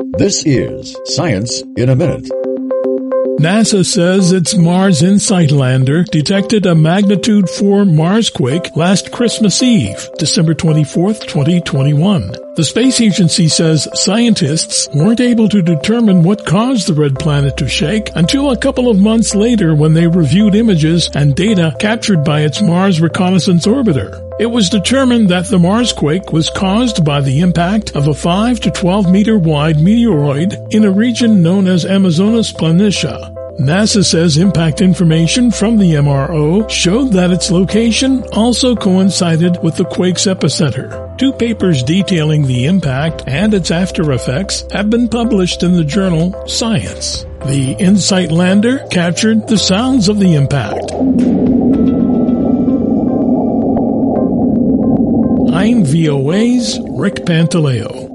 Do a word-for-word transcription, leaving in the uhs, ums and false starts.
This is Science in a Minute. NASA says its Mars InSight lander detected a magnitude four Marsquake last Christmas Eve, December twenty-fourth, twenty twenty-one. The space agency says scientists weren't able to determine what caused the red planet to shake until a couple of months later when they reviewed images and data captured by its Mars Reconnaissance Orbiter. It was determined that the Marsquake was caused by the impact of a five to twelve meter wide meteoroid in a region known as Amazonas Planitia. NASA says impact information from the M R O showed that its location also coincided with the quake's epicenter. Two papers detailing the impact and its after effects have been published in the journal Science. The InSight lander captured the sounds of the impact. I'm V O A's Rick Pantaleo.